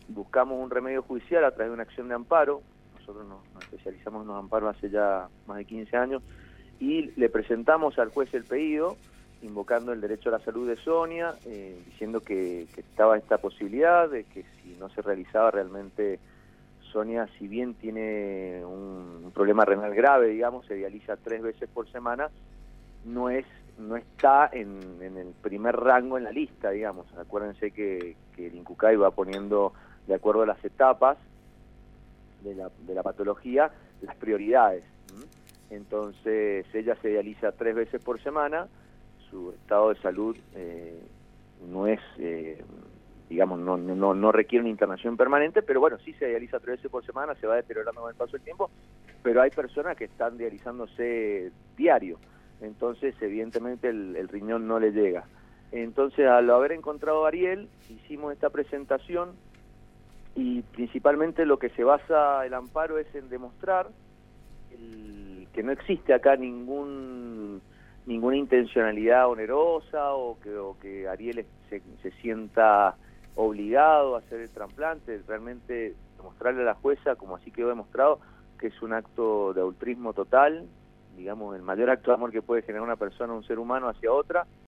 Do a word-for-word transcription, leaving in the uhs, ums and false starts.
buscamos un remedio judicial a través de una acción de amparo. Nosotros nos, nos especializamos en los amparos hace ya más de quince años, y le presentamos al juez el pedido, invocando el derecho a la salud de Sonia, eh, diciendo que, que estaba esta posibilidad de que si no se realizaba realmente, Sonia, si bien tiene un, un problema renal grave, digamos, se dializa tres veces por semana, no es no está en, en el primer rango en la lista, digamos. Acuérdense que, que el INCUCAI va poniendo, de acuerdo a las etapas de la, de la patología, las prioridades. ¿Mm? Entonces, ella se dializa tres veces por semana, su estado de salud eh, no es, eh, digamos, no, no, no requiere una internación permanente, pero bueno, sí se dializa tres veces por semana, se va deteriorando con el paso del tiempo, pero hay personas que están dializándose diario. Entonces evidentemente el, el riñón no le llega. Entonces, al haber encontrado a Ariel, hicimos esta presentación, y principalmente lo que se basa el amparo es en demostrar el, que no existe acá ningún ninguna intencionalidad onerosa, o que, o que Ariel se, se sienta obligado a hacer el trasplante. Realmente demostrarle a la jueza, como así quedó demostrado, que es un acto de altruismo total, digamos, el mayor acto de amor que puede generar una persona, un ser humano, hacia otra,